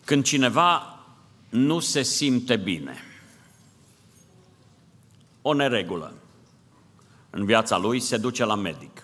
Când cineva nu se simte bine, o neregulă în viața lui, se duce la medic.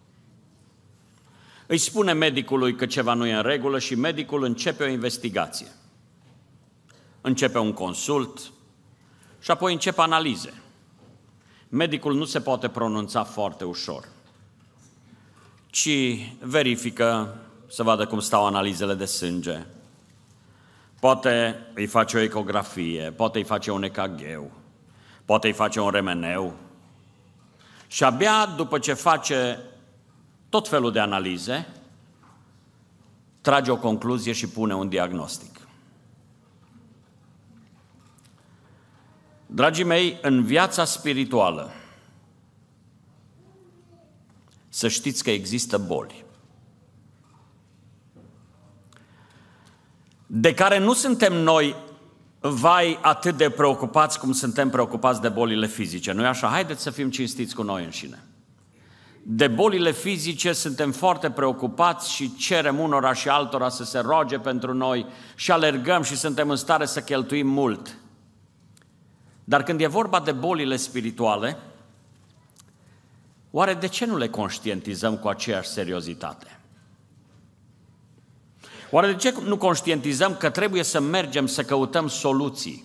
Îi spune medicului că ceva nu e în regulă și medicul începe o investigație. Începe un consult și apoi încep analize. Medicul nu se poate pronunța foarte ușor, ci verifică să vadă cum stau analizele de sânge. Poate îi face o ecografie, poate îi face un EKG, poate îi face un remeneu. Și abia după ce face tot felul de analize, trage o concluzie și pune un diagnostic. Dragii mei, în viața spirituală, să știți că există boli de care nu suntem noi, vai, atât de preocupați cum suntem preocupați de bolile fizice. Nu-i așa? Haideți să fim cinstiți cu noi înșine. De bolile fizice suntem foarte preocupați și cerem unora și altora să se roage pentru noi și alergăm și suntem în stare să cheltuim mult. Dar când e vorba de bolile spirituale, oare de ce nu le conștientizăm cu aceeași seriozitate? Oare de ce nu conștientizăm că trebuie să mergem să căutăm soluții?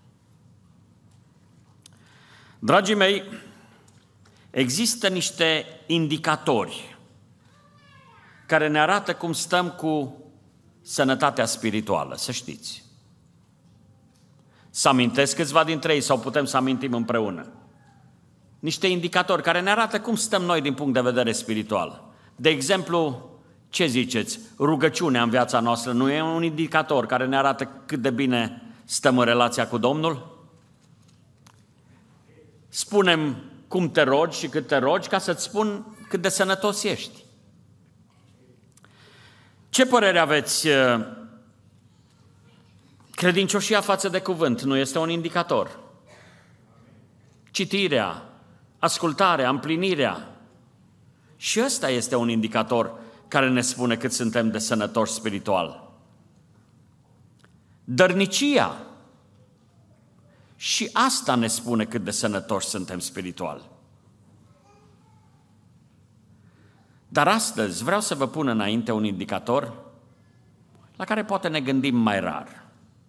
Dragii mei, există niște indicatori care ne arată cum stăm cu sănătatea spirituală, să știți. Să amintesc câțiva dintre ei sau putem să amintim împreună. Niște indicatori care ne arată cum stăm noi din punct de vedere spiritual. De exemplu, ce ziceți? Rugăciunea în viața noastră nu e un indicator care ne arată cât de bine stăm în relația cu Domnul? Spunem cum te rogi și cât te rogi ca să-ți spun cât de sănătos ești. Ce părere aveți? Credincioșia față de cuvânt nu este un indicator. Citirea, ascultarea, împlinirea. Și ăsta este un indicator care ne spune cât suntem de sănătoși spiritual. Dărnicia. Și asta ne spune cât de sănătoși suntem spiritual. Dar astăzi vreau să vă pun înainte un indicator la care poate ne gândim mai rar.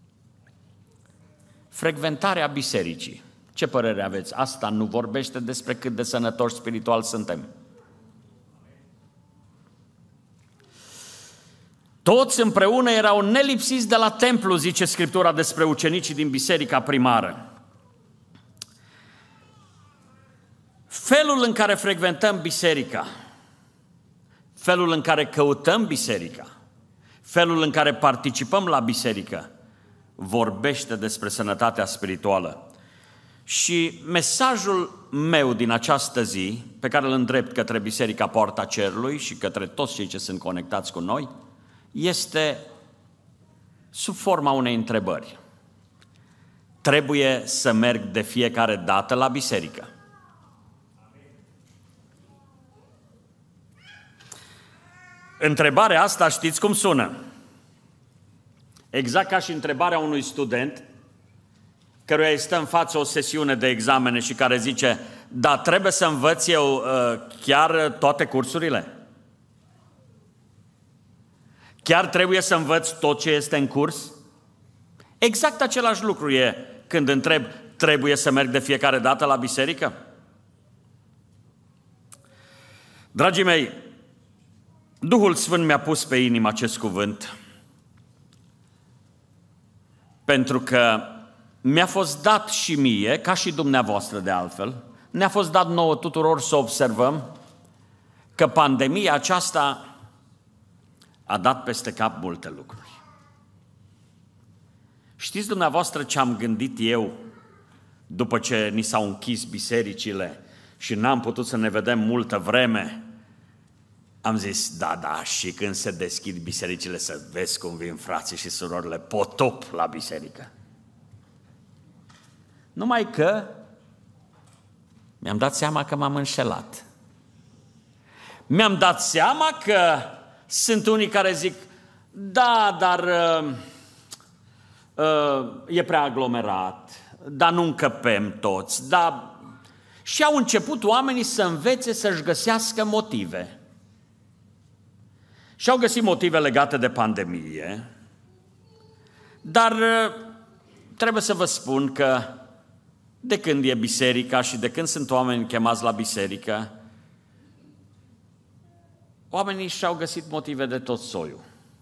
Frecventarea bisericii. Ce părere aveți? Asta nu vorbește despre cât de sănătoși spiritual suntem. Toți împreună erau nelipsiți de la templu, zice Scriptura despre ucenicii din biserica primară. Felul în care frecventăm biserica, felul în care căutăm biserica, felul în care participăm la biserică, vorbește despre sănătatea spirituală. Și mesajul meu din această zi, pe care îl îndrept către Biserica Poarta Cerului și către toți cei ce sunt conectați cu noi, este sub forma unei întrebări. Trebuie să merg de fiecare dată la biserică? Întrebarea asta știți cum sună? Exact ca și întrebarea unui student căruia îi stă în față o sesiune de examene și care zice: da, trebuie să învăț eu chiar toate cursurile? Chiar trebuie să învăț tot ce este în curs? Exact același lucru e când întreb: trebuie să merg de fiecare dată la biserică? Dragii mei, Duhul Sfânt mi-a pus pe inimă acest cuvânt pentru că mi-a fost dat și mie, ca și dumneavoastră de altfel, ne-a fost dat nouă tuturor să observăm că pandemia aceasta a dat peste cap multe lucruri. Știți dumneavoastră ce am gândit eu după ce ni s-au închis bisericile și n-am putut să ne vedem multă vreme? Am zis, da, și când se deschid bisericile să vezi cum vin frații și surorile potop la biserică. Numai că mi-am dat seama că m-am înșelat. Mi-am dat seama că sunt unii care zic: da, dar e prea aglomerat, dar nu încăpem toți, dar... Și au început oamenii să învețe să-și găsească motive. Și au găsit motive legate de pandemie, dar trebuie să vă spun că de când e biserica și de când sunt oameni chemați la biserică, oamenii și-au găsit motive de tot soiul.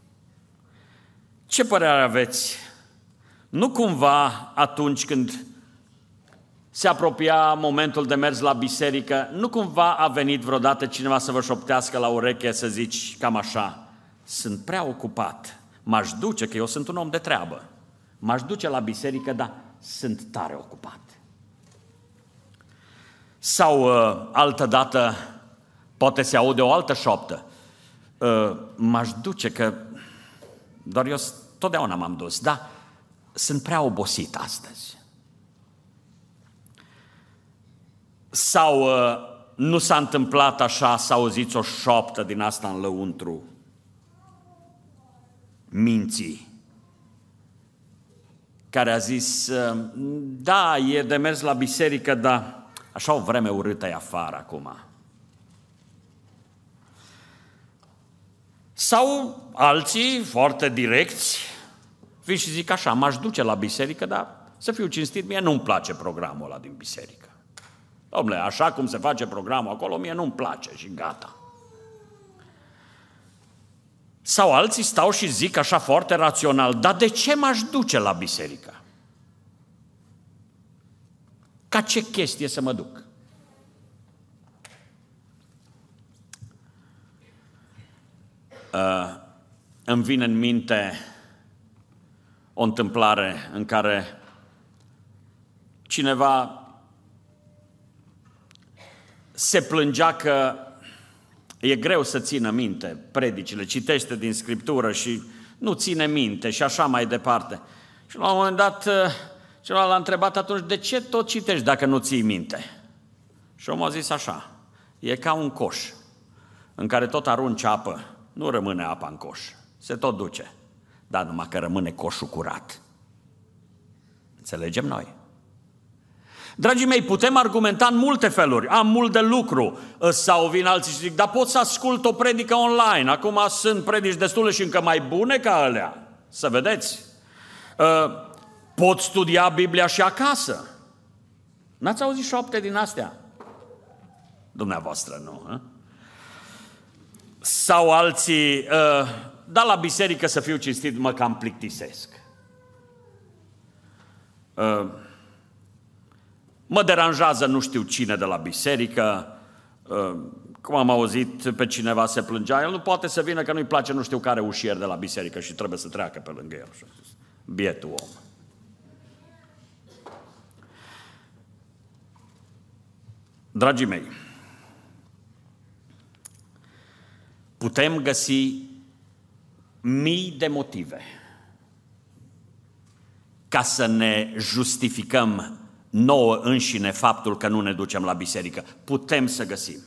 Ce părere aveți? Nu cumva atunci când se apropia momentul de mers la biserică, nu cumva a venit vreodată cineva să vă șoptească la ureche să zici cam așa: sunt prea ocupat, m-aș duce, că eu sunt un om de treabă, m-aș duce la biserică, dar sunt tare ocupat. Sau altădată poate se aude o altă șoaptă: m-aș duce, că doar eu totdeauna m-am dus, dar sunt prea obosit astăzi. Sau nu s-a întâmplat așa să auziți o șoaptă din asta în lăuntru minții, care a zis: da, e de mers la biserică, dar așa o vreme urâtă e afară acum. Sau alții foarte direcți vin și zic așa: m-aș duce la biserică, dar să fiu cinstit, mie nu-mi place programul ăla din biserică. Dom'le, așa cum se face programul acolo, mie nu-mi place și gata. Sau alții stau și zic așa foarte rațional: dar de ce m-aș duce la biserică? Ca ce chestie să mă duc? Îmi vine în minte o întâmplare în care cineva se plângea că e greu să țină minte predicile, citește din Scriptură și nu ține minte și așa mai departe. Și la un moment dat cineva l-a întrebat atunci: de ce tot citești dacă nu ții minte? Și omul a zis așa: e ca un coș în care tot arunci apă, nu rămâne apa în coș, se tot duce, dar numai că rămâne coșul curat. Înțelegem noi? Dragii mei, putem argumenta în multe feluri. Am mult de lucru. Sau vin alții și zic: dar pot să ascult o predică online. Acum sunt predici destule și încă mai bune ca alea. Să vedeți. Pot studia Biblia și acasă. N-ați auzit șoapte din astea? Dumneavoastră nu. Hă? Sau alții: da, la biserică, să fiu cinstit, mă cam plictisesc. Mă deranjează nu știu cine de la biserică, cum am auzit pe cineva se plângea, el nu poate să vină că nu-i place nu știu care ușier de la biserică și trebuie să treacă pe lângă el. Bietul om. Dragii mei, putem găsi mii de motive ca să ne justificăm nouă înșine faptul că nu ne ducem la biserică. Putem să găsim.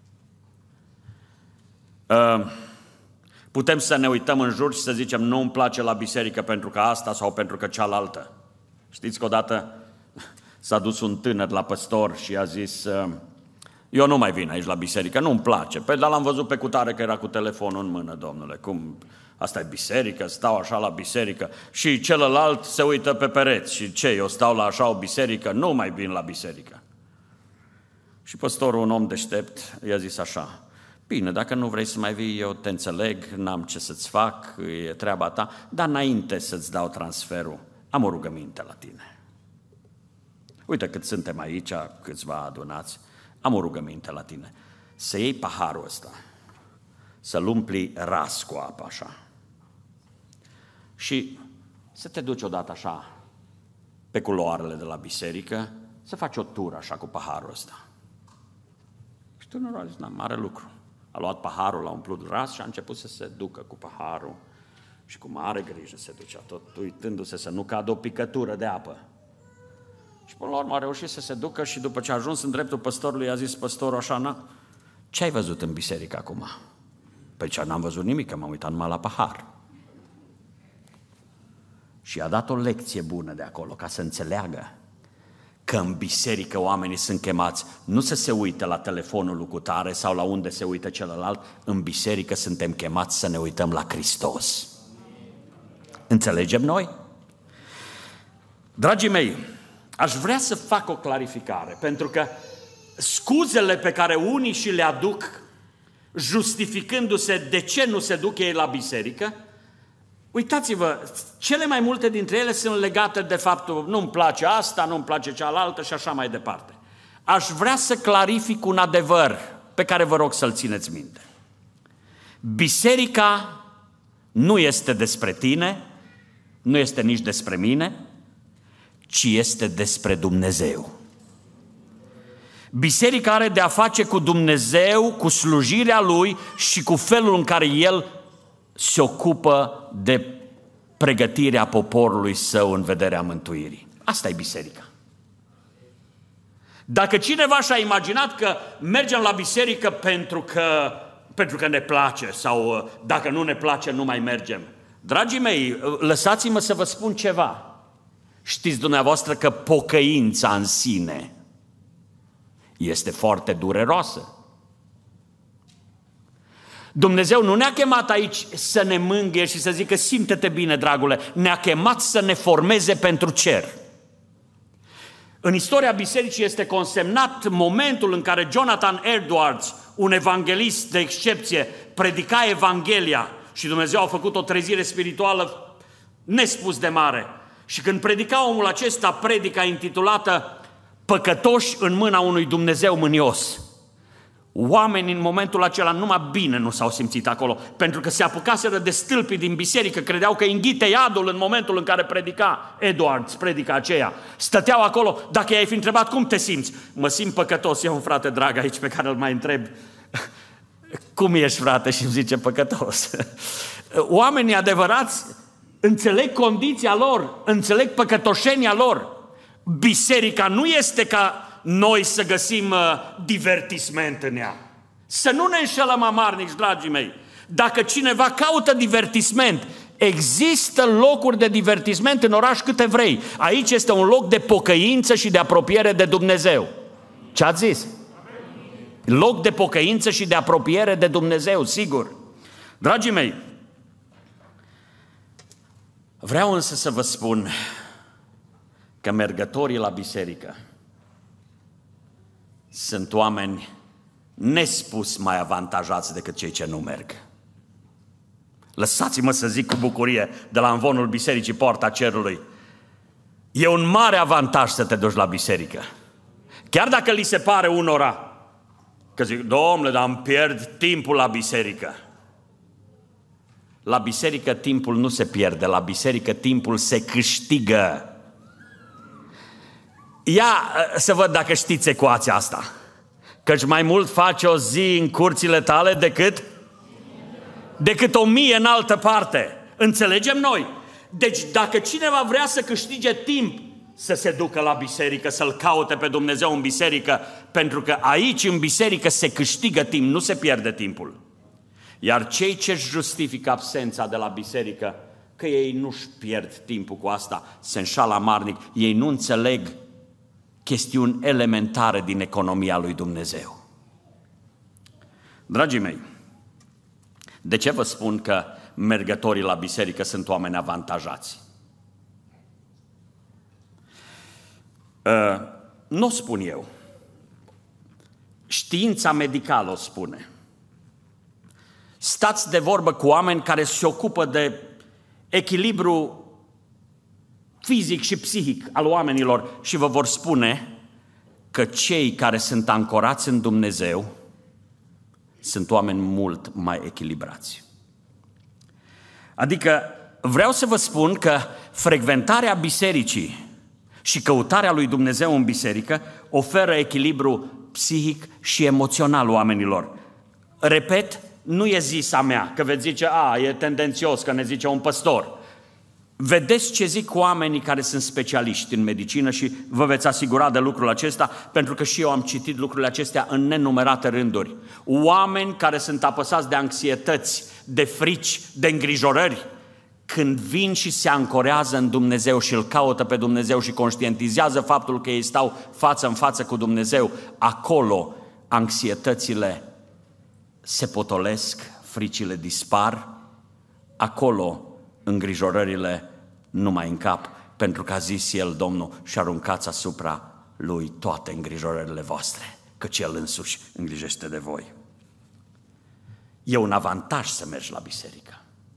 Putem să ne uităm în jur și să zicem: nu îmi place la biserică pentru că asta sau pentru că cealaltă. Știți că odată s-a dus un tânăr la păstor și a zis: eu nu mai vin aici la biserică, nu-mi place. Păi, dar l-am văzut pe cutare că era cu telefonul în mână, domnule. Cum? Asta e biserică? Stau așa la biserică. Și celălalt se uită pe pereți. Și ce? Eu stau la așa o biserică? Nu mai vin la biserică. Și păstorul, un om deștept, i-a zis așa: bine, dacă nu vrei să mai vii, eu te înțeleg, n-am ce să-ți fac, e treaba ta, dar înainte să-ți dau transferul, am o rugăminte la tine. Uite cât suntem aici, câțiva adunați, am o rugăminte la tine. Să iei paharul ăsta, să-l umpli ras cu apă așa și să te duci odată așa pe culoarele de la biserică, să faci o tură așa cu paharul ăsta. Și tânărul a zis: n-am mare lucru. A luat paharul, l-a umplut ras și a început să se ducă cu paharul și cu mare grijă se ducea, tot uitându-se să nu cadă o picătură de apă. Și până la urmă a reușit să se ducă și după ce a ajuns în dreptul păstorului, i-a zis păstorul așa: ce ai văzut în biserică acum? Păi ce, n-am văzut nimic, că m-am uitat numai la pahar. Și i-a dat o lecție bună de acolo, ca să înțeleagă că în biserică oamenii sunt chemați nu să se uite la telefonul lui cutare sau la unde se uită celălalt, în biserică suntem chemați să ne uităm la Hristos. Înțelegem noi? Dragii mei, aș vrea să fac o clarificare, pentru că scuzele pe care unii și le aduc, justificându-se de ce nu se duc ei la biserică, uitați-vă, cele mai multe dintre ele sunt legate de faptul nu-mi place asta, nu-mi place cealaltă și așa mai departe. Aș vrea să clarific un adevăr pe care vă rog să-l țineți minte. Biserica nu este despre tine, nu este nici despre mine, ci este despre Dumnezeu. Biserica are de a face cu Dumnezeu, cu slujirea Lui și cu felul în care El se ocupă de pregătirea poporului Său în vederea mântuirii. Asta e biserica. Dacă cineva și-a imaginat că mergem la biserică pentru că ne place sau dacă nu ne place nu mai mergem, dragii mei, lăsați-mă să vă spun ceva. Știți dumneavoastră că pocăința în sine este foarte dureroasă. Dumnezeu nu ne-a chemat aici să ne mângâie și să zică simte-te bine, dragule, ne-a chemat să ne formeze pentru cer. În istoria bisericii este consemnat momentul în care Jonathan Edwards, un evanghelist de excepție, predica Evanghelia și Dumnezeu a făcut o trezire spirituală nespus de mare. Și când predica omul acesta predica intitulată Păcătoși în mâna unui Dumnezeu mânios, oamenii în momentul acela numai bine nu s-au simțit acolo, pentru că se apucaseră de stâlpii din biserică, credeau că înghite iadul în momentul în care predica Edwards, predica aceea. Stăteau acolo, dacă i-ai fi întrebat cum te simți, mă simt păcătos, e un frate drag aici pe care îl mai întreb, cum ești frate? Și îmi zice păcătos. Oamenii adevărați înțeleg condiția lor, înțeleg păcătoșenia lor. Biserica nu este ca noi să găsim divertisment în ea. Să nu ne înșelăm amarnici, dragii mei. Dacă cineva caută divertisment, există locuri de divertisment în oraș câte vrei. Aici este un loc de pocăință și de apropiere de Dumnezeu. Ce ați zis? Loc de pocăință și de apropiere de Dumnezeu, sigur. Dragii mei, vreau însă să vă spun că mergătorii la biserică sunt oameni nespus mai avantajați decât cei ce nu merg. Lăsați-mă să zic cu bucurie de la amvonul bisericii Poarta Cerului. E un mare avantaj să te duci la biserică. Chiar dacă li se pare unora că zic, domnule, dar îmi pierd timpul la biserică. La biserică timpul nu se pierde, la biserică timpul se câștigă. Ia să văd dacă știți ecuația asta. Căci mai mult faci o zi în curțile tale decât 1000 în altă parte. Înțelegem noi? Deci dacă cineva vrea să câștige timp, să se ducă la biserică, să-L caute pe Dumnezeu în biserică, pentru că aici în biserică se câștigă timp, nu se pierde timpul. Iar cei ce-și justifică absența de la biserică, că ei nu-și pierd timpul cu asta, se înșală amarnic, ei nu înțeleg chestiuni elementare din economia lui Dumnezeu. Dragii mei, de ce vă spun că mergătorii la biserică sunt oameni avantajați? Nu o spun eu. Știința medicală o spune. Stați de vorbă cu oameni care se ocupă de echilibru fizic și psihic al oamenilor și vă vor spune că cei care sunt ancorați în Dumnezeu sunt oameni mult mai echilibrați. Adică vreau să vă spun că frecventarea bisericii și căutarea lui Dumnezeu în biserică oferă echilibru psihic și emoțional oamenilor. Repet, nu e zisa mea, că veți zice, e tendențios, că ne zice un păstor. Vedeți ce zic oamenii care sunt specialiști în medicină și vă veți asigura de lucrul acesta, pentru că și eu am citit lucrurile acestea în nenumerate rânduri. Oameni care sunt apăsați de anxietăți, de frici, de îngrijorări, când vin și se ancorează în Dumnezeu și îl caută pe Dumnezeu și conștientizează faptul că ei stau față în față cu Dumnezeu, acolo anxietățile se potolesc, fricile dispar, acolo îngrijorările nu mai încap, pentru că a zis El, Domnul, și aruncați asupra Lui toate îngrijorările voastre, căci El însuși îngrijește de voi. E un avantaj să mergi la biserică.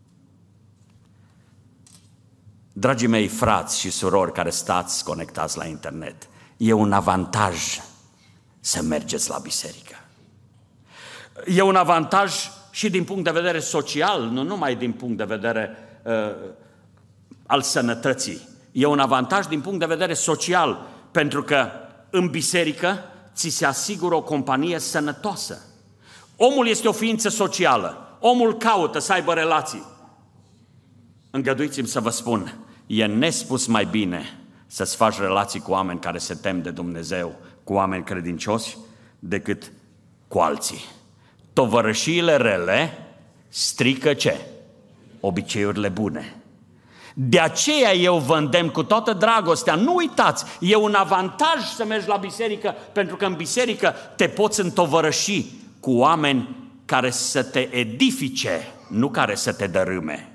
Dragii mei frați și surori care stați conectați la internet, e un avantaj să mergeți la biserică. E un avantaj și din punct de vedere social, nu numai din punct de vedere al sănătății. E un avantaj din punct de vedere social, pentru că în biserică ți se asigură o companie sănătoasă. Omul este o ființă socială, omul caută să aibă relații. Îngăduiți-mi să vă spun, e nespus mai bine să-ți faci relații cu oameni care se tem de Dumnezeu, cu oameni credincioși, decât cu alții. Tovărășiile rele strică ce? Obiceiurile bune. De aceea eu vă îndemn cu toată dragostea, nu uitați, e un avantaj să mergi la biserică, pentru că în biserică te poți întovărăși cu oameni care să te edifice, nu care să te dărâme.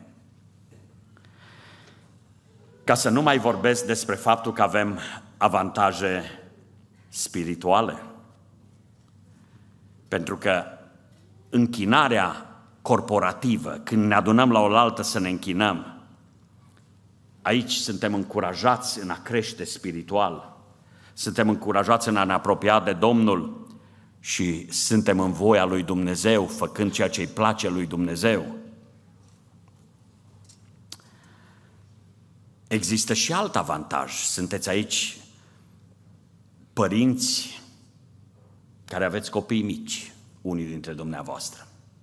Ca să nu mai vorbesc despre faptul că avem avantaje spirituale. Pentru că închinarea corporativă, când ne adunăm la oaltă să ne închinăm, aici suntem încurajați în a crește spiritual, suntem încurajați în a ne apropia de Domnul și suntem în voia lui Dumnezeu, făcând ceea ce îi place lui Dumnezeu. Există și alt avantaj. Sunteți aici părinți care aveți copii mici, unii dintre dumneavoastră.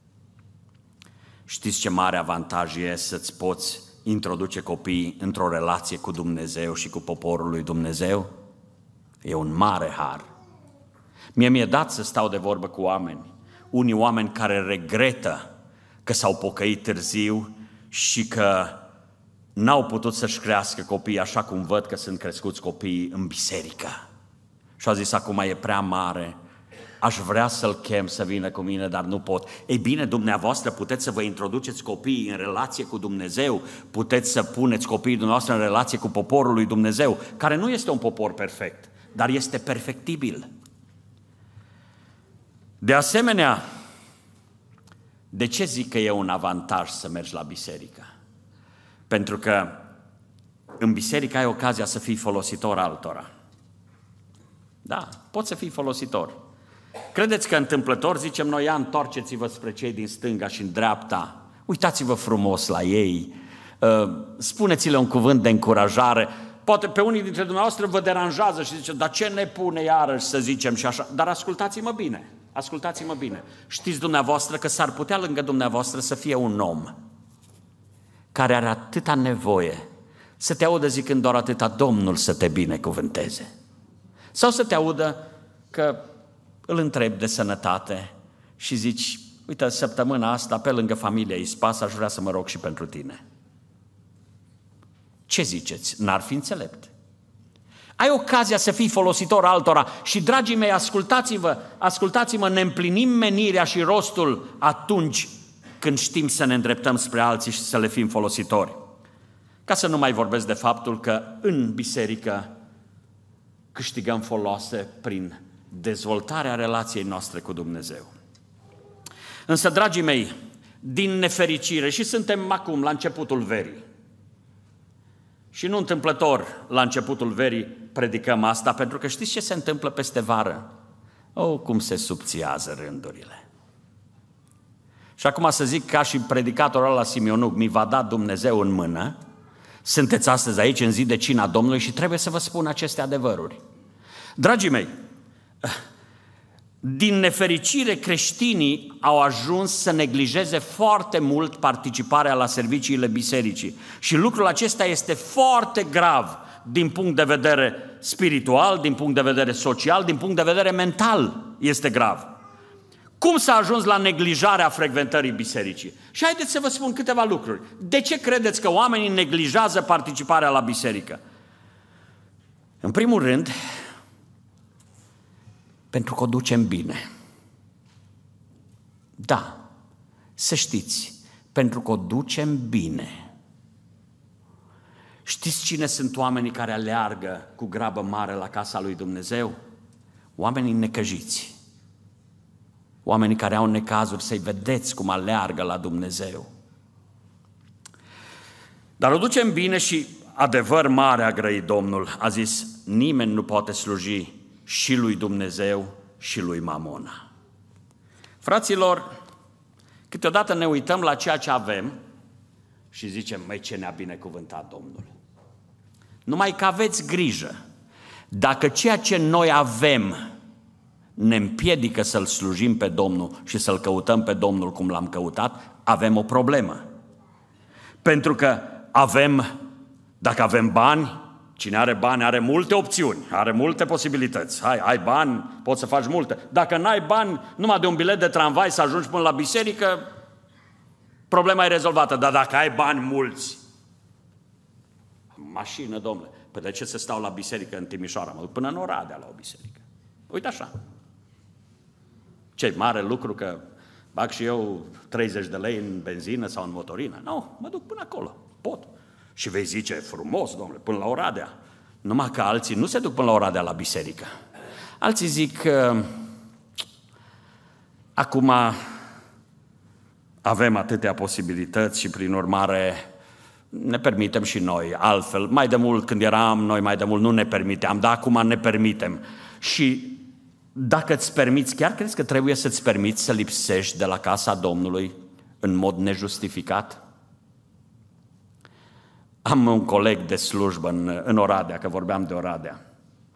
Știți ce mare avantaj e să-ți poți introduce copiii într-o relație cu Dumnezeu și cu poporul lui Dumnezeu? E un mare har. Mie mi-e dat să stau de vorbă cu oameni, unii oameni care regretă că s-au pocăit târziu și că n-au putut să-și crească copiii așa cum văd că sunt crescuți copiii în biserică. Și au zis, acum e prea mare, aș vrea să-l chem să vină cu mine, dar nu pot. Ei bine, dumneavoastră puteți să vă introduceți copiii în relație cu Dumnezeu, puteți să puneți copiii dumneavoastră în relație cu poporul lui Dumnezeu, care nu este un popor perfect, dar este perfectibil. De asemenea, de ce zic că e un avantaj să mergi la biserică? Pentru că în biserică ai ocazia să fii folositor altora. Da, poți să fii folositor. Credeți că întâmplător zicem noi, ia, întoarceți-vă spre cei din stânga și în dreapta, uitați-vă frumos la ei, spuneți-le un cuvânt de încurajare. Poate pe unii dintre dumneavoastră vă deranjează și zice, dar ce ne pune iarăși să zicem și așa? Dar ascultați-mă bine, ascultați-mă bine. Știți dumneavoastră că s-ar putea lângă dumneavoastră să fie un om care are atâta nevoie să te audă zicând doar atâta, Domnul să te binecuvânteze. Sau să te audă că îl întrebi de sănătate și zici, uite, săptămâna asta, pe lângă familia Ispas, aș vrea să mă rog și pentru tine. Ce ziceți? N-ar fi înțelept. Ai ocazia să fii folositor altora și, dragii mei, ascultați-mă, ne împlinim menirea și rostul atunci când știm să ne îndreptăm spre alții și să le fim folositori. Ca să nu mai vorbesc de faptul că în biserică câștigăm foloase prin dezvoltarea relației noastre cu Dumnezeu. Însă, dragii mei, din nefericire, și suntem acum la începutul verii, și nu întâmplător la începutul verii predicăm asta, pentru că știți ce se întâmplă peste vară? Cum se subțiază rândurile. Și acum să zic ca și predicatorul ăla Simionuc, mi va da Dumnezeu în mână, sunteți astăzi aici în zi de cina Domnului și trebuie să vă spun aceste adevăruri. Dragii mei, din nefericire creștinii au ajuns să neglijeze foarte mult participarea la serviciile bisericii și lucrul acesta este foarte grav din punct de vedere spiritual, din punct de vedere social, din punct de vedere mental este grav. Cum s-a ajuns la neglijarea frecventării bisericii? Și haideți să vă spun câteva lucruri. De ce credeți că oamenii neglijează participarea la biserică? În primul rând, pentru că o ducem bine. Da, să știți, pentru că o ducem bine. Știți cine sunt oamenii care aleargă cu grabă mare la casa lui Dumnezeu? Oamenii necăjiți. Oamenii care au necazuri, să-i vedeți cum aleargă la Dumnezeu. Dar o ducem bine și adevăr mare a grăit Domnul. A zis, nimeni nu poate sluji și lui Dumnezeu și lui Mamona. Fraților, câteodată ne uităm la ceea ce avem și zicem, măi, ce ne-a binecuvântat Domnul. Numai că aveți grijă, dacă ceea ce noi avem ne împiedică să-L slujim pe Domnul și să-L căutăm pe Domnul cum L-am căutat, avem o problemă. Pentru că dacă avem bani, cine are bani are multe opțiuni, are multe posibilități. Ai bani, poți să faci multe. Dacă n-ai bani, numai de un bilet de tramvai să ajungi până la biserică, problema e rezolvată. Dar dacă ai bani mulți, mașină, domnule, păi de ce să stau la biserică în Timișoara? Mă duc până în Oradea la o biserică. Uite așa. Ce mare lucru că bag și eu 30 de lei în benzină sau în motorină. Nu, mă duc până acolo, pot. Și vei zice, frumos, domnule, până la Oradea. Numai că alții nu se duc până la Oradea la biserică. Alții zic că acum avem atâtea posibilități și prin urmare ne permitem și noi altfel. Mai de mult când eram noi, mai de mult nu ne permiteam, dar acum ne permitem. Și dacă îți permiți, chiar crezi că trebuie să-ți permiți să lipsești de la casa Domnului în mod nejustificat? Am un coleg de slujbă în Oradea, că vorbeam de Oradea.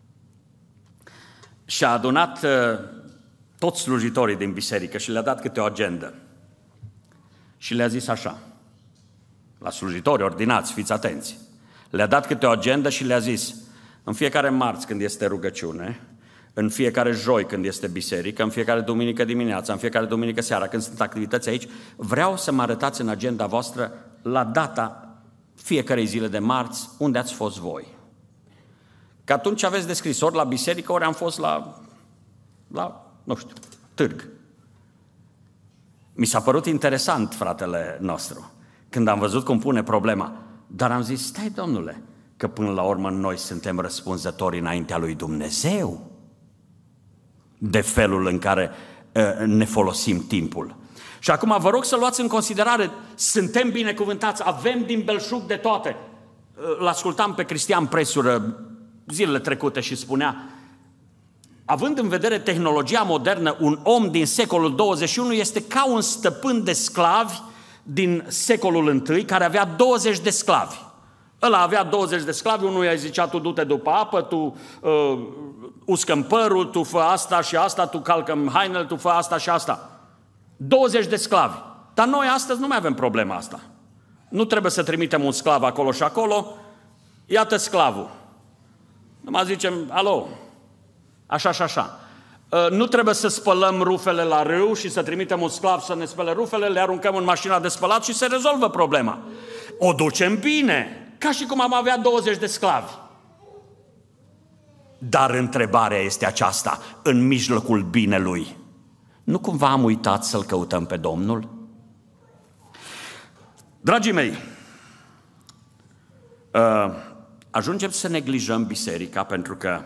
Și a adunat toți slujitorii din biserică și le-a dat câte o agendă. Și le-a zis așa, la slujitori ordinați, fiți atenți. Le-a dat câte o agendă și le-a zis, în fiecare marți când este rugăciune, în fiecare joi când este biserică, în fiecare duminică dimineața, în fiecare duminică seara, când sunt activități aici, vreau să mă arătați în agenda voastră la data fiecarei zile de marți, unde ați fost voi. Că atunci aveți descris ori la biserică, ori am fost la nu știu, târg. Mi s-a părut interesant, fratele nostru, când am văzut cum pune problema. Dar am zis, stai, domnule, că până la urmă noi suntem răspunzători înaintea lui Dumnezeu de felul în care ne folosim timpul. Și acum vă rog să luați în considerare, suntem binecuvântați, avem din belșug de toate. L-ascultam pe Cristian Presură zilele trecute și spunea, având în vedere tehnologia modernă, un om din secolul 21 este ca un stăpân de sclavi din secolul I care avea 20 de sclavi. Ăla avea 20 de sclavi, unul i-a zicea, tu du-te după apă, tu uscă-mi părul, tu fă asta și asta, tu calcă-mi hainele, tu fă asta și asta. 20 de sclavi. Dar noi astăzi nu mai avem problema asta. Nu trebuie să trimitem un sclav acolo și acolo, iată sclavul. Numai zicem, alo, așa și așa. Nu trebuie să spălăm rufele la râu și să trimitem un sclav să ne spele rufele, le aruncăm în mașina de spălat și se rezolvă problema. O ducem bine, ca și cum am avea 20 de sclavi. Dar întrebarea este aceasta, în mijlocul binelui, nu cumva am uitat să-L căutăm pe Domnul? Dragii mei, ajungem să neglijăm biserica pentru că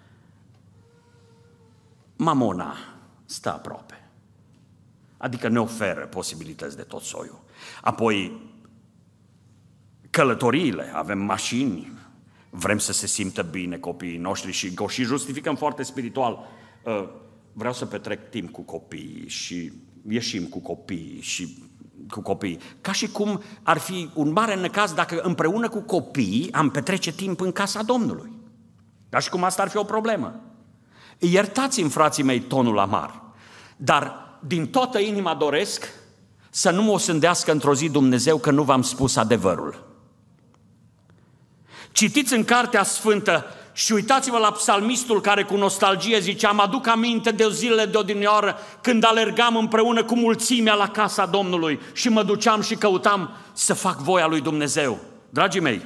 Mamona stă aproape. Adică ne oferă posibilități de tot soiul. Apoi, călătoriile, avem mașini, vrem să se simtă bine copiii noștri și justificăm foarte spiritual. Vreau să petrec timp cu copiii și ieșim cu copiii și cu copiii. Ca și cum ar fi un mare necaz dacă împreună cu copiii am petrece timp în casa Domnului. Ca și cum asta ar fi o problemă. Iertați-mi, frații mei, tonul amar, dar din toată inima doresc să nu mă osândească într-o zi Dumnezeu că nu v-am spus adevărul. Citiți în Cartea Sfântă Și uitați-vă la psalmistul care cu nostalgie zicea: mă aduc aminte de zilele de odinioară când alergam împreună cu mulțimea la casa Domnului și mă duceam și căutam să fac voia lui Dumnezeu. Dragii mei,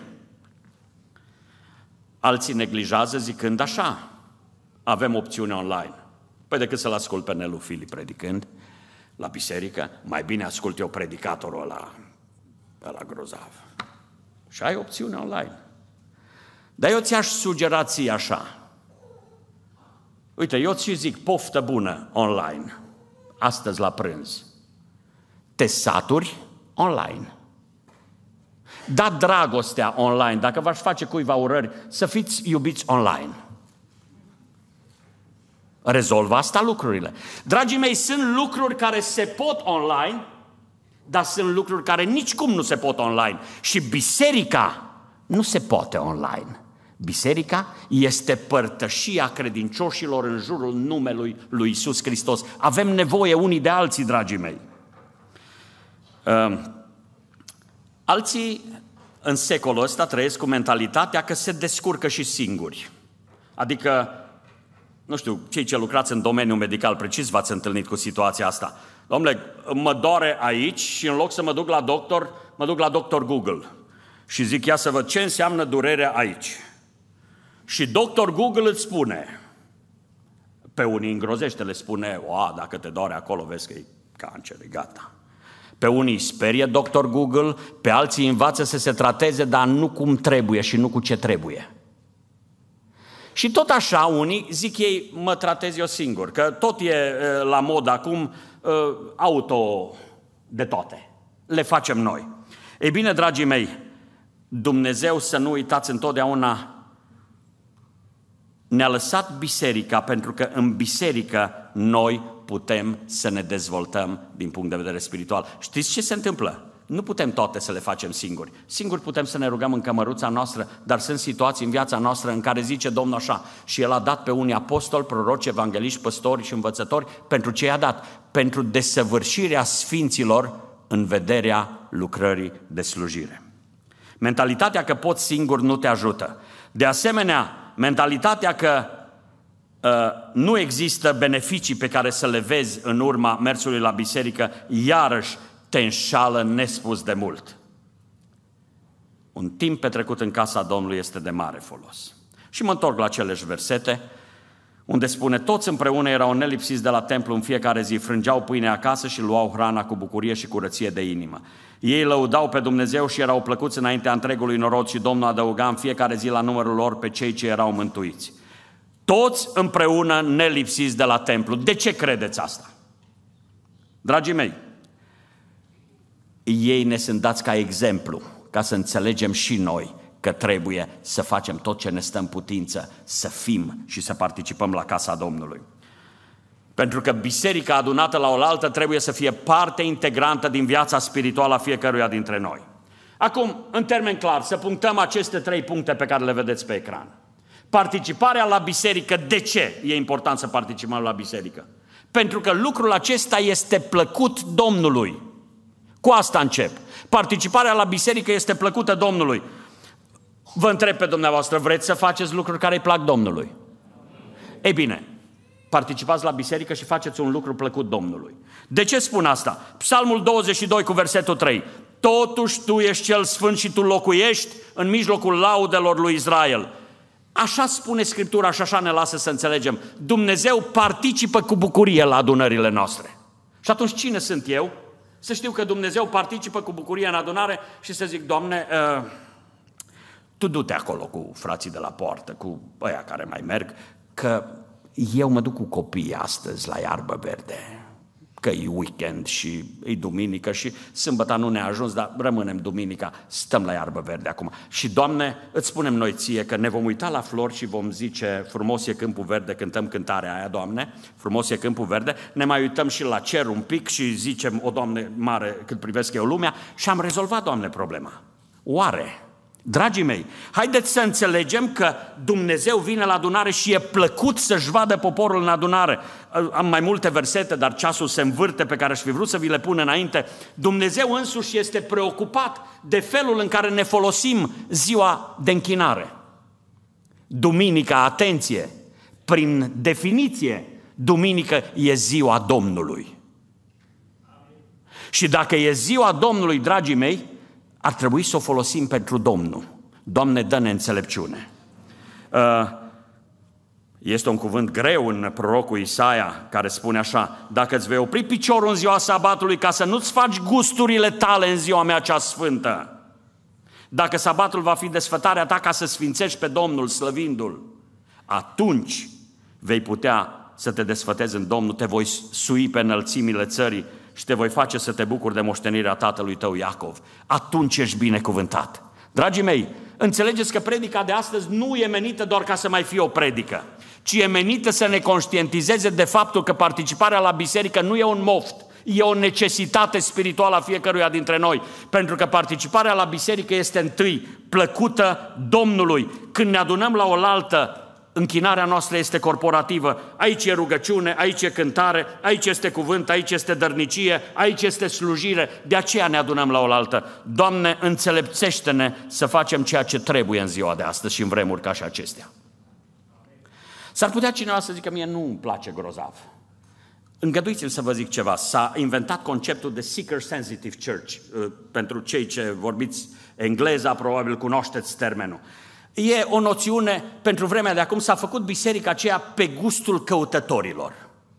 alții neglijează zicând așa: avem opțiune online. Păi decât să-l ascult pe Nelu Fili predicând la biserică, mai bine ascult eu predicatorul ăla grozav. Și ai opțiune online. Dar eu ți-aș sugera ție așa. Uite, eu ți zic poftă bună online, astăzi la prânz. Te saturi online. Da dragostea online, dacă v-aș face cuiva urări, să fiți iubiți online. Rezolvă asta lucrurile. Dragii mei, sunt lucruri care se pot online, dar sunt lucruri care nicicum nu se pot online. Și biserica nu se poate online. Biserica este părtășia credincioșilor în jurul numelui lui Iisus Hristos. Avem nevoie unii de alții, dragii mei. Alții în secolul ăsta trăiesc cu mentalitatea că se descurcă și singuri. Adică, nu știu, cei ce lucrați în domeniul medical precis v-ați întâlnit cu situația asta. Dom'le, mă doare aici și în loc să mă duc la doctor, mă duc la doctor Google. Și zic, ia să văd ce înseamnă durerea aici. Și doctor Google îți spune, pe unii îngrozește, le spune, dacă te doare acolo, vezi că e cancer, e gata. Pe unii îi sperie doctor Google, pe alții învață să se trateze, dar nu cum trebuie și nu cu ce trebuie. Și tot așa unii zic ei, mă tratez eu singur, că tot e la mod acum auto de toate. Le facem noi. Ei bine, dragii mei, Dumnezeu, să nu uitați întotdeauna, ne-a lăsat biserica pentru că în biserică noi putem să ne dezvoltăm din punct de vedere spiritual. Știți ce se întâmplă? Nu putem toate să le facem singuri. Singuri putem să ne rugăm în cămăruța noastră, dar sunt situații în viața noastră în care zice Domnul așa, și El a dat pe unii apostoli, proroci, evangeliști, păstori și învățători. Pentru ce i-a dat? Pentru desăvârșirea sfinților în vederea lucrării de slujire. Mentalitatea că poți singur nu te ajută. De asemenea, mentalitatea că nu există beneficii pe care să le vezi în urma mersului la biserică, iarăși te înșală nespus de mult. Un timp petrecut în casa Domnului este de mare folos. Și mă întorc la aceleși versete, unde spune, toți împreună erau nelipsiți de la templu în fiecare zi, frângeau pâine acasă și luau hrana cu bucurie și curăție de inimă. Ei lăudau pe Dumnezeu și erau plăcuți înaintea întregului norod și Domnul adăuga în fiecare zi la numărul lor pe cei ce erau mântuiți. Toți împreună nelipsiți de la templu. De ce credeți asta? Dragii mei, ei ne sunt dați ca exemplu, ca să înțelegem și noi că trebuie să facem tot ce ne stă în putință, să fim și să participăm la casa Domnului. Pentru că biserica adunată la oaltă trebuie să fie parte integrantă din viața spirituală a fiecăruia dintre noi. Acum, în termen clar, să punctăm aceste 3 puncte pe care le vedeți pe ecran. Participarea la biserică. De ce e important să participăm la biserică? Pentru că lucrul acesta este plăcut Domnului. Cu asta încep. Participarea la biserică este plăcută Domnului. Vă întreb pe dumneavoastră, vreți să faceți lucruri care îi plac Domnului? Ei bine, participați la biserică și faceți un lucru plăcut Domnului. De ce spun asta? Psalmul 22 cu versetul 3. Totuși Tu ești cel sfânt și Tu locuiești în mijlocul laudelor lui Israel. Așa spune Scriptura și așa ne lasă să înțelegem. Dumnezeu participă cu bucurie la adunările noastre. Și atunci cine sunt eu? Să știu că Dumnezeu participă cu bucurie în adunare și să zic, Doamne, Tu du-te acolo cu frații de la poartă, cu ăia care mai merg, că eu mă duc cu copiii astăzi la iarbă verde, că e weekend și e duminică și sâmbătă nu ne-a ajuns, dar rămânem duminica, stăm la iarbă verde acum. Și, Doamne, îți spunem noi ție că ne vom uita la flori și vom zice, frumos e câmpul verde, cântăm cântarea aia, Doamne, frumos e câmpul verde, ne mai uităm și la cer un pic și zicem, o, Doamne, mare cât privesc eu lumea, și am rezolvat, Doamne, problema. Oare? Dragii mei, haideți să înțelegem că Dumnezeu vine la adunare și e plăcut să-și vadă poporul în adunare. Am mai multe versete, dar ceasul se învârte pe care aș fi vrut să vi le pun înainte. Dumnezeu însuși este preocupat de felul în care ne folosim ziua de închinare. Duminica, atenție, prin definiție, duminică e ziua Domnului. Și dacă e ziua Domnului, dragii mei, ar trebui să o folosim pentru Domnul. Doamne, dă-ne înțelepciune. Este un cuvânt greu în prorocul Isaia, care spune așa: dacă îți vei opri piciorul în ziua sabatului ca să nu-ți faci gusturile tale în ziua mea cea sfântă, dacă sabatul va fi desfătarea ta ca să sfințești pe Domnul slăvindu-L, atunci vei putea să te desfătezi în Domnul, te voi sui pe înălțimile țării și te voi face să te bucuri de moștenirea tatălui tău Iacov. Atunci ești binecuvântat. Dragii mei, înțelegeți că predica de astăzi nu e menită doar ca să mai fie o predică, ci e menită să ne conștientizeze de faptul că participarea la biserică nu e un moft, e o necesitate spirituală a fiecăruia dintre noi, pentru că participarea la biserică este întâi plăcută Domnului. Când ne adunăm la oaltă, închinarea noastră este corporativă. Aici e rugăciune, aici e cântare, aici este cuvânt, aici este dărnicie, aici este slujire. De aceea ne adunăm la oaltă. Doamne, înțelepțește-ne să facem ceea ce trebuie în ziua de astăzi și în vremuri ca și acestea. S-ar putea cineva să zică: mie nu îmi place grozav. Îngăduiți-mi să vă zic ceva. S-a inventat conceptul de seeker sensitive church. Pentru cei ce vorbiți engleza, probabil cunoașteți termenul. E o noțiune, pentru vremea de acum s-a făcut biserica aceea pe gustul căutătorilor.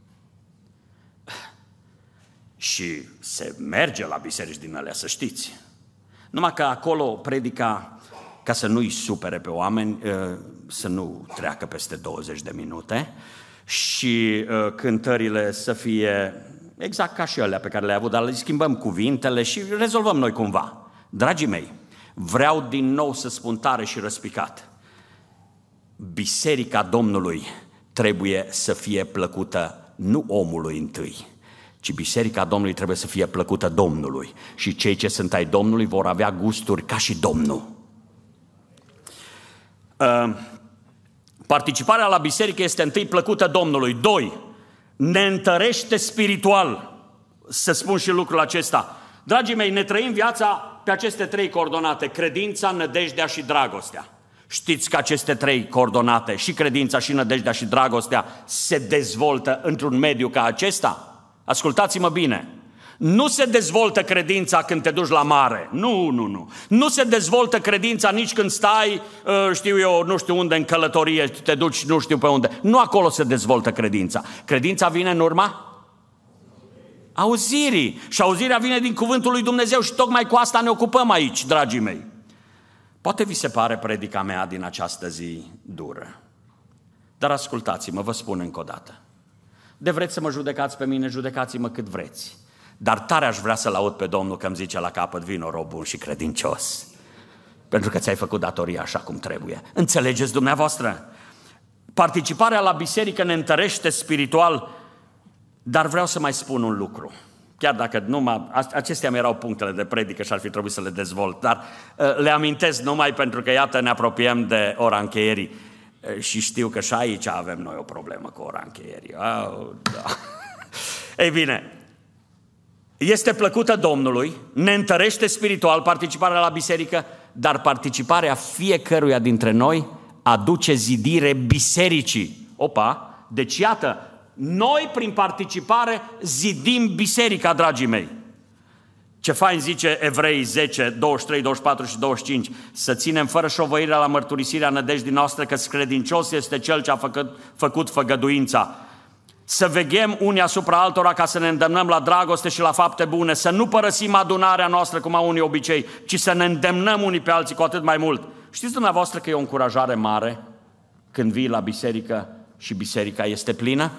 Și se merge la biserici din alea, să știți. Numai că acolo predica, ca să nu-i supere pe oameni, să nu treacă peste 20 de minute și cântările să fie exact ca și alea pe care le-ai avut, dar le schimbăm cuvintele și rezolvăm noi cumva. Dragii mei, vreau din nou să spun tare și răspicat: biserica Domnului trebuie să fie plăcută nu omului întâi, ci biserica Domnului trebuie să fie plăcută Domnului. Și cei ce sunt ai Domnului vor avea gusturi ca și Domnul. Participarea la biserică este întâi plăcută Domnului. 2. Ne întărește spiritual. Să spun și lucrul acesta. Dragii mei, ne trăim viața pe aceste 3 coordonate: credința, nădejdea și dragostea. Știți că aceste 3 coordonate, și credința, și nădejdea, și dragostea, se dezvoltă într-un mediu ca acesta? Ascultați-mă bine. Nu se dezvoltă credința când te duci la mare. Nu. Nu se dezvoltă credința nici când stai, știu eu, nu știu unde, în călătorie, te duci nu știu pe unde. Nu acolo se dezvoltă credința. Credința vine în urma auzirii. Și auzirea vine din cuvântul lui Dumnezeu și tocmai cu asta ne ocupăm aici, dragii mei. Poate vi se pare predica mea din această zi dură. Dar ascultați-mă, vă spun încă o dată. De vreți să mă judecați pe mine, judecați-mă cât vreți. Dar tare aș vrea să-L aud pe Domnul că îmi zice la capăt: vino, rob bun și credincios, pentru că ți-ai făcut datoria așa cum trebuie. Înțelegeți dumneavoastră? Participarea la biserică ne întărește spiritual, dar vreau să mai spun un lucru. Chiar dacă acestea mi erau punctele de predică și ar fi trebuit să le dezvolt, dar le amintesc numai pentru că, iată, ne apropiem de ora încheierii și știu că și aici avem noi o problemă cu ora încheierii. Da. Ei bine, este plăcută Domnului, ne întărește spiritual participarea la biserică, dar participarea fiecăruia dintre noi aduce zidire bisericii. Opa, deci iată, noi prin participare zidim biserica, dragii mei. Ce fain zice Evrei 10, 23, 24 și 25: să ținem fără șovăire la mărturisirea nădejdii noastre că credincios este Cel ce a făcut făgăduința. Să veghem unii asupra altora ca să ne îndemnăm la dragoste și la fapte bune, să nu părăsim adunarea noastră cum au unii obicei, ci să ne îndemnăm unii pe alții cu atât mai mult. Știți dumneavoastră că e o încurajare mare când vii la biserică și biserica este plină?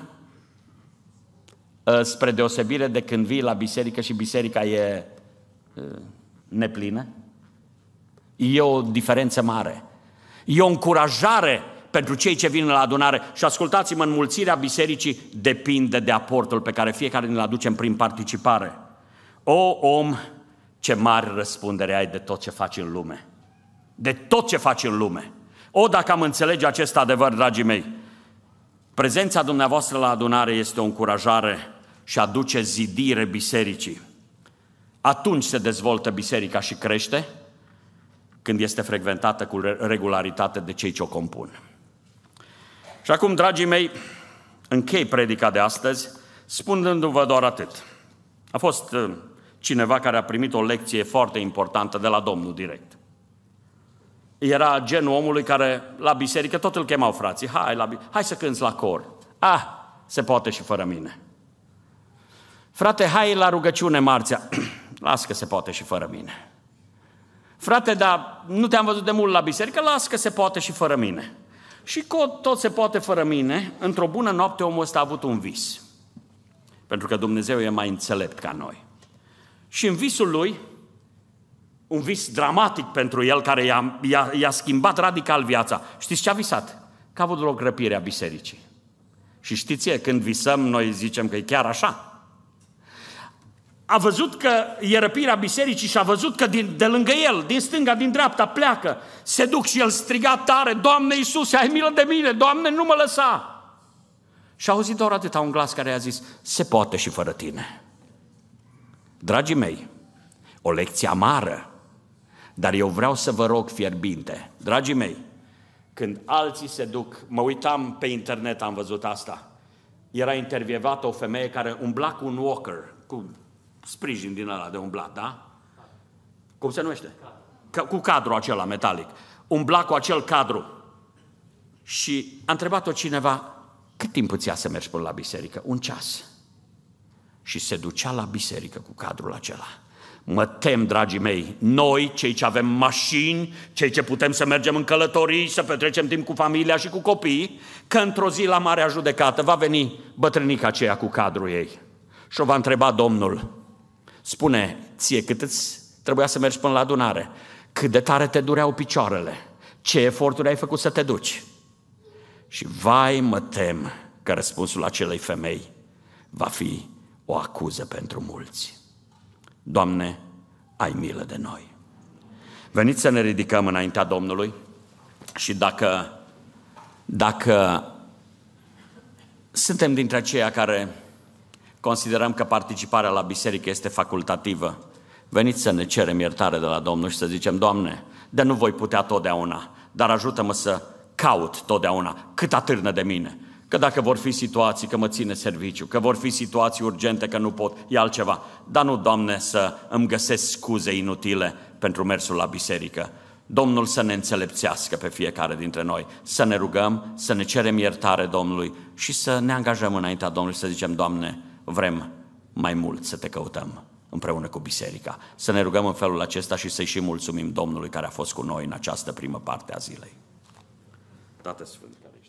Spre deosebire de când vii la biserică și biserica e neplină. E o diferență mare. E o încurajare pentru cei ce vin la adunare. Și ascultați-mă, înmulțirea bisericii depinde de aportul pe care fiecare ne-l aducem prin participare. O, om, ce mare răspundere ai de tot ce faci în lume. De tot ce faci în lume. O, dacă am înțelege acest adevăr, dragii mei, prezența dumneavoastră la adunare este o încurajare și aduce zidire bisericii. Atunci se dezvoltă biserica și crește, când este frecventată cu regularitate de cei ce o compun. Și acum, dragii mei, închei predica de astăzi spunându-vă doar atât. A fost cineva care a primit o lecție foarte importantă de la Domnul direct. Era genul omului care la biserică tot îl chemau frații. Hai să cânți la cor. Se poate și fără mine. Frate, hai la rugăciune marțea. Las că se poate și fără mine. Frate, dar nu te-am văzut de mult la biserică, las că se poate și fără mine. Și tot se poate fără mine, într-o bună noapte omul ăsta a avut un vis. Pentru că Dumnezeu e mai înțelept ca noi. Și în visul lui, un vis dramatic pentru el, care i-a schimbat radical viața. Știți ce a visat? Că a avut loc răpirea bisericii. Și știți, când visăm, noi zicem că e chiar așa. A văzut că e răpirea bisericii și a văzut că de lângă el, din stânga, din dreapta, pleacă. Se duc și el striga tare: Doamne Iisuse, ai milă de mine, Doamne, nu mă lăsa! Și a auzit doar atâta un glas care a zis: se poate și fără tine. Dragii mei, o lecție amară, dar eu vreau să vă rog fierbinte. Dragii mei, când alții se duc, mă uitam pe internet, am văzut asta. Era intervievată o femeie care umbla cu un walker, cu sprijin din ăla de umblat, da? Cum se numește? Cu cadru acela metalic. Umbla cu acel cadru. Și a întrebat-o cineva: cât timp îți ia să mergi până la biserică? 1 ceas. Și se ducea la biserică cu cadrul acela. Mă tem, dragii mei, noi, cei ce avem mașini, cei ce putem să mergem în călătorii, să petrecem timp cu familia și cu copiii, că într-o zi la Marea Judecată va veni bătrânica aceea cu cadrul ei. Și o va întreba Domnul: spune, ție cât îți trebuia să mergi până la adunare? Cât de tare te dureau picioarele? Ce eforturi ai făcut să te duci? Și vai, mă tem că răspunsul acelei femei va fi o acuză pentru mulți. Doamne, ai milă de noi. Veniți să ne ridicăm înaintea Domnului și dacă suntem dintre aceia care considerăm că participarea la biserică este facultativă, veniți să ne cerem iertare de la Domnul și să zicem: Doamne, de nu voi putea totdeauna, dar ajută-mă să caut totdeauna cât atârnă de mine. Că dacă vor fi situații că mă ține serviciu, că vor fi situații urgente că nu pot, e altceva. Dar nu, Doamne, să îmi găsesc scuze inutile pentru mersul la biserică. Domnul să ne înțelepțească pe fiecare dintre noi, să ne rugăm, să ne cerem iertare Domnului și să ne angajăm înaintea Domnului și să zicem: Doamne, vrem mai mult să te căutăm împreună cu biserica. Să ne rugăm în felul acesta și să-i și mulțumim Domnului care a fost cu noi în această primă parte a zilei. Tată Sfânt.